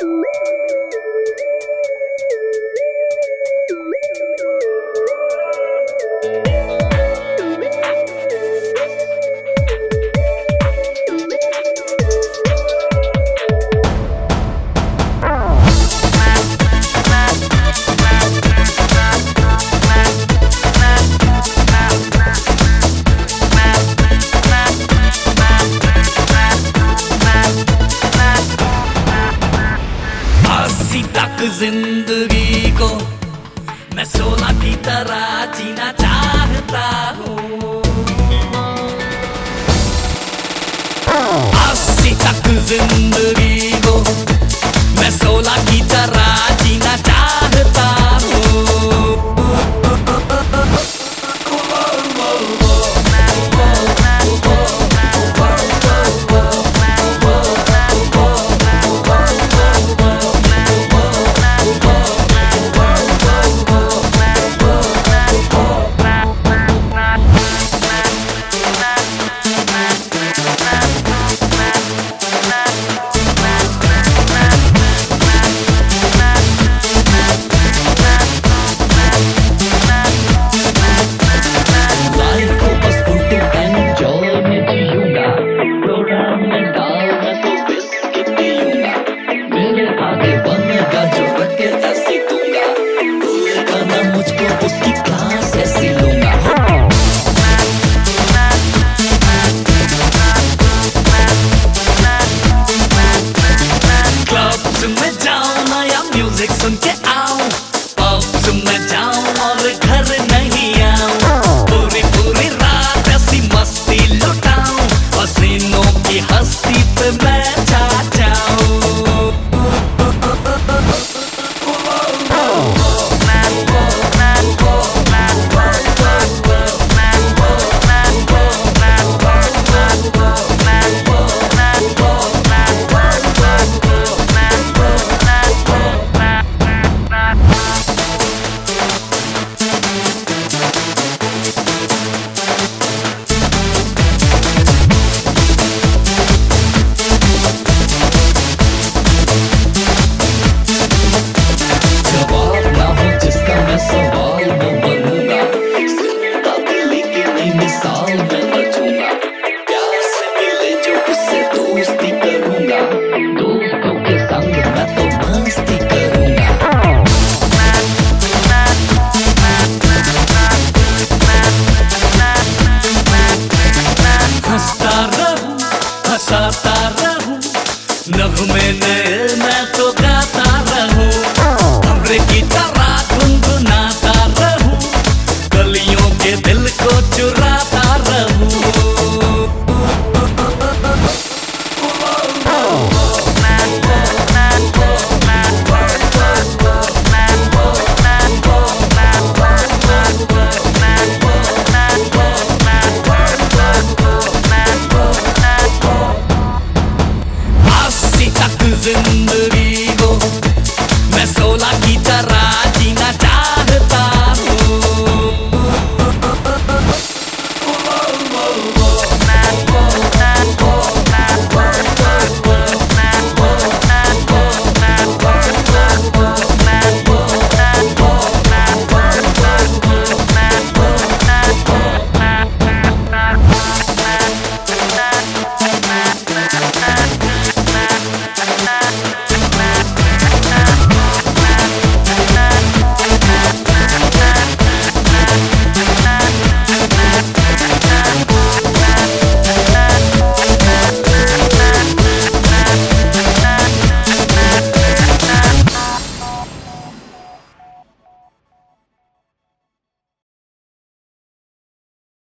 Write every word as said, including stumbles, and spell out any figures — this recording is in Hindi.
जिंदगी को मैं सोना की तरह जीना चाहता हूँ। अस्सी तक जिंदगी को मैं सोना की तरह जीना चाहता हूँ। म्यूजिक सुन के आओ, पब्स में जाऊं और घर नहीं आऊं। पूरी पूरी रात ऐसी मस्ती लुटाऊं, हसीनों की हस्ती पे मैं छा जाऊं। हंसाता रहूं, नगमे नए मैं तो गाता रहूं, हमरे की तरह गुनगुनाता रहूं, गलियों के दिल को चुराता रहूं। जिंदगी